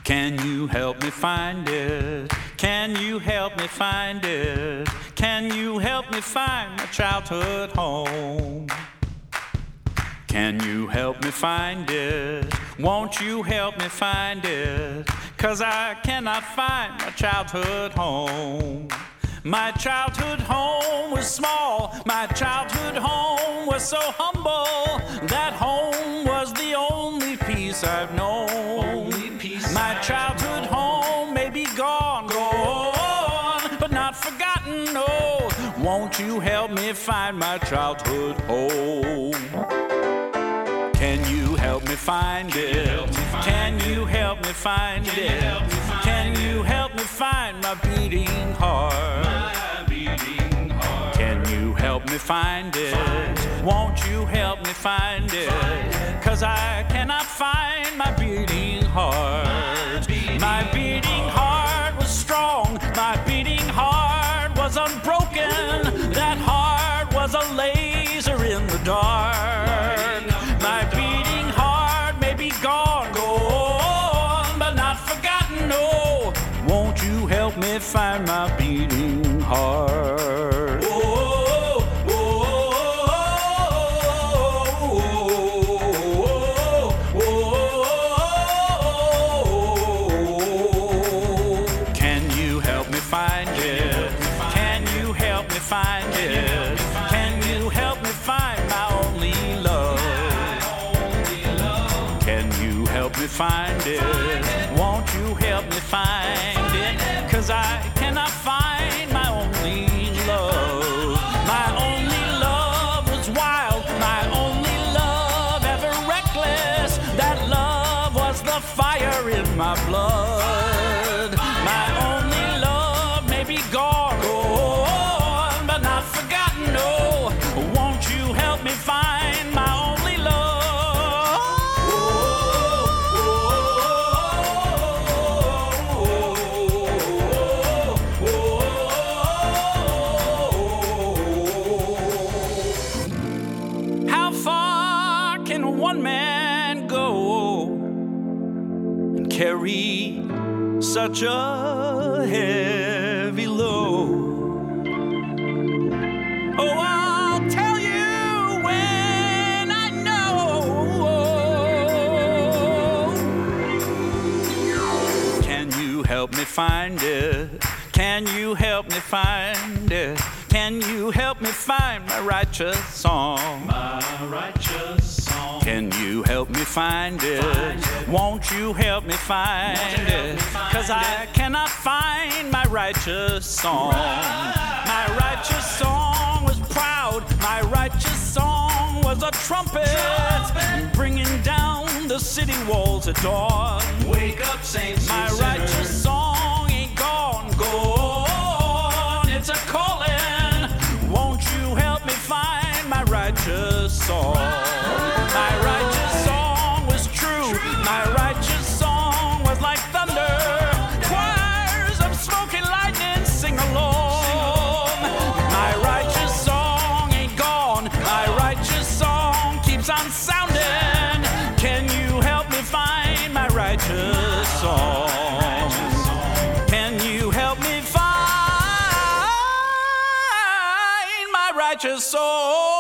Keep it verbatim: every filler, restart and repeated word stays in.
Can you help me find it? Can you help me find it? Can you help me find my childhood home? Can you help me find it? Won't you help me find it? 'Cause I cannot find my childhood home. My childhood home was small. My childhood home was so humble. That home was the only peace I've known. Only peace My I've childhood known. home may be gone, gone, but not forgotten, no. Won't you help me find my childhood home? Can you help me find it? Can you help me find it? Can you help me find my beating heart? Can you help me find it? Won't you help me find it? 'Cause I cannot find my beating heart. My beating heart was strong. My beating heart was unbroken. That heart was a laser in the dark. My beating heart may be gone, gone, but not forgotten, no. Won't you help me find my beating heart? Oh, oh, oh, oh. Can you help me find it? Can you help me find it? Can you help me find my only love? Can you help me find it? Won't you help me find it? 'Cause I cannot find my only love. My only love was wild. My only love ever reckless. That love was the fire in my blood. My only love may be gone, gone, but not forgotten, no. Won't you help me find my only love? How far can one man go and carry such a heavy load? Oh, I'll tell you when I know. Can you help me find it? Can you help me find it? Can you help me find my righteous song? My righteous song. Can you help me find it? Won't you help me find it? 'Cause I cannot find my righteous song. My righteous song was proud. My righteous song was a trumpet, bringing down the city walls at dawn. Wake up, saints. My righteous song ain't gone, gone. It's a calling. Won't you help me find my righteous song? My righteous song was true. My righteous song was like thunder. Choirs of smoky lightning sing along. My righteous song ain't gone. My righteous song keeps on sounding. Can you help me find my righteous song? Can you help me find my righteous song?